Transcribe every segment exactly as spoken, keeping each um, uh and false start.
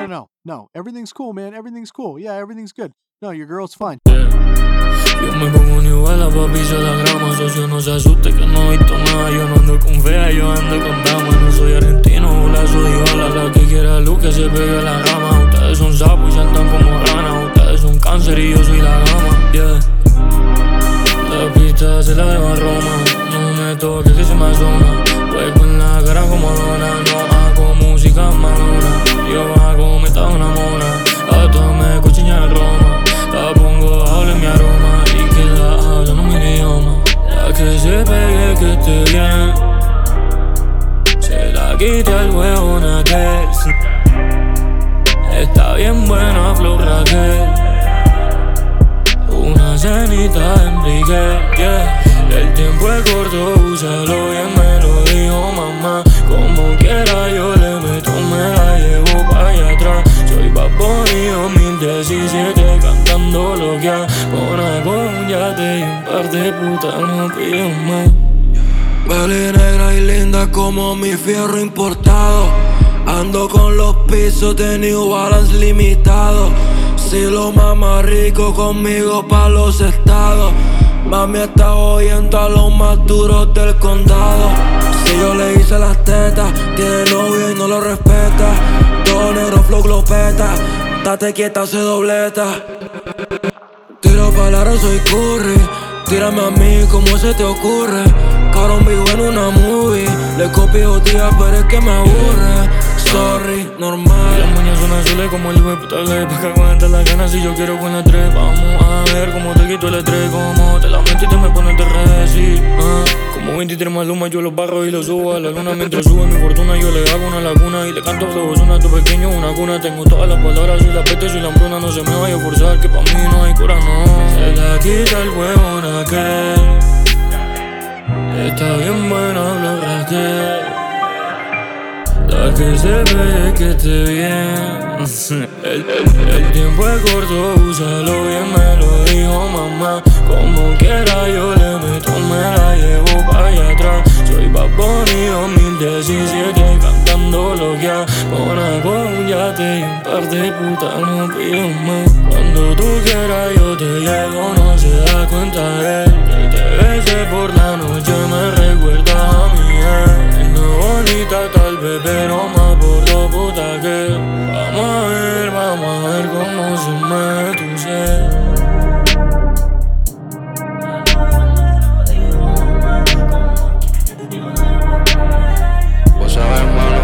no, no. Everything's cool, man. Everything's cool. Yeah, everything's good. No, your girl's fine. Yeah. Yo me pongo New Balance, papi, se la grama. Socio, no se asuste que no he visto nada. Yo no ando con fea, yo ando con damas. No soy argentino, hola, soy bala. La que quiera luz que se pegue a la rama. Ustedes son sapos y se andan como ranas. Ustedes son cáncer y yo soy la gama. Yeah. La pista se la debo a Roma. No me toques que se me asoma. Juego en la cara como dona. No hago música madura. Yo hago meta una mona. Hasta me cochiña el Roma. La pongo, habla en mi aroma. Y que la habla en mi idioma. La que se pegue que esté bien. Se la quite al huevón aquel. Está bien buena Flor Raquel. Una cenita en briquet, yeah. El tiempo es corto, úsalo bien, me lo dijo mamá. Como quiera yo le meto, me la llevo pa' allá atrás. Soy Bad Bunny dos mil diecisiete, cantando lo que ha. Con algo un yate y un par de putas no pido más. Bella negra y linda como mi fierro importado. Ando con los pisos de New Balance limitado. Si lo mama rico conmigo pa' los estados. Mami está oyendo a los más duros del condado. Si yo le hice las tetas, tiene novio y no lo respeta. Todo negro flow glopeta, date quieta se dobleta. Tiro palabras, soy curry. Tírame a mí como se te ocurre. Cabrón vivo en una movie. Le copio días pero es que me aburre. Sorry, normal. Las moñas son azules como el hijo de puta que pa' que aguanta las ganas si yo quiero con la tres. Vamos a ver cómo te quito el estrés. Como te la meto y te me pones de redes, sí, ah. Como veintitrés más lumas yo los barro y los subo a la luna. Mientras sube mi fortuna yo le hago una laguna. Y le canto flojos una, tu pequeño una cuna. Tengo todas las palabras, soy la peste, soy la hambruna. No se me vaya a forzar que pa' mí no hay cura, no. Se la quita el huevón aquel. Está bien buena Flor Raquel. La que se ve que esté bien. el, el, el tiempo es corto, úsalo bien, me lo dijo mamá. Como quiera yo le meto, me la llevo pa' allá atrás. Soy Bad Bunny dos mil diecisiete, cantando lo que ha. Con algo un yate y un par de putas no pido más. Cuando tú quieras yo te llevo, no se da cuenta él. Que te bese por la noche me recuerda a mi ex. No bonita tal vez, pero más por lo puta que. Vamos a ver, vamos a ver cómo se me tu ser. Vos sabés, hermano.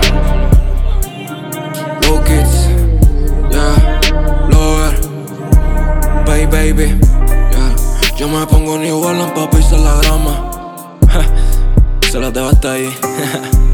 Low kids, yeah. Lover, baby, baby, yeah. Yo me pongo New Balance pa' pisar la grama. Se los dejo hasta ahí.